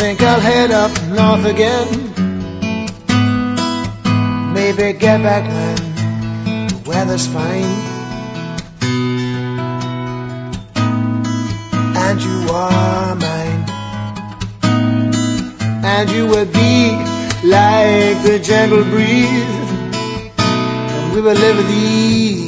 think I'll head up north again. Maybe get back when the weather's fine and you are mine, and you would be like the gentle breeze, and we would live at ease.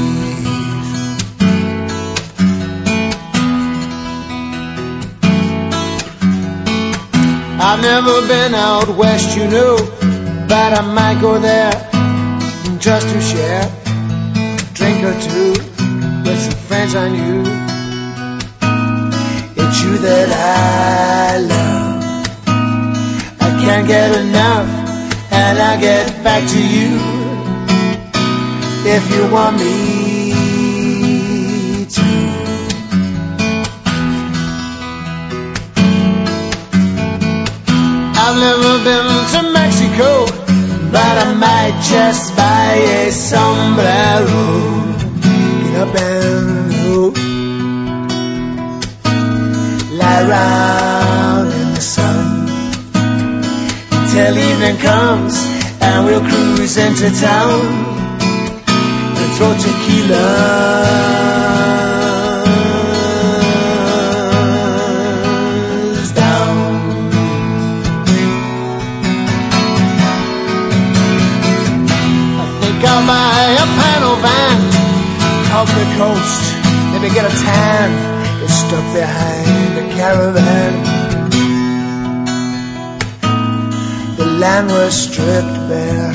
I've never been out west, you know, but I might go there just to share a drink or two with some friends I knew. It's you that I love, I can't get enough, and I'll get back to you if you want me to. I've never been to Mexico, but I might just buy a sombrero, get up and go, lie around in the sun till evening comes, and we'll cruise into town and throw tequilas down. I'll buy a panel van, out the coast, maybe get a tan, get stuck behind a caravan. The land was stripped bare,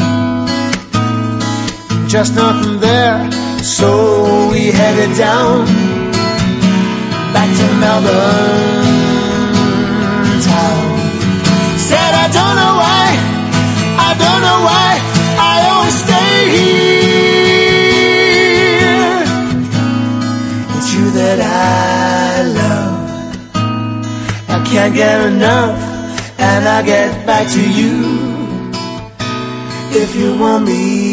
just nothing there, so we headed down back to Melbourne town. Said I don't know why, I don't know why I always stay here. It's you that I love, I can't get enough, and I'll get back to you if you want me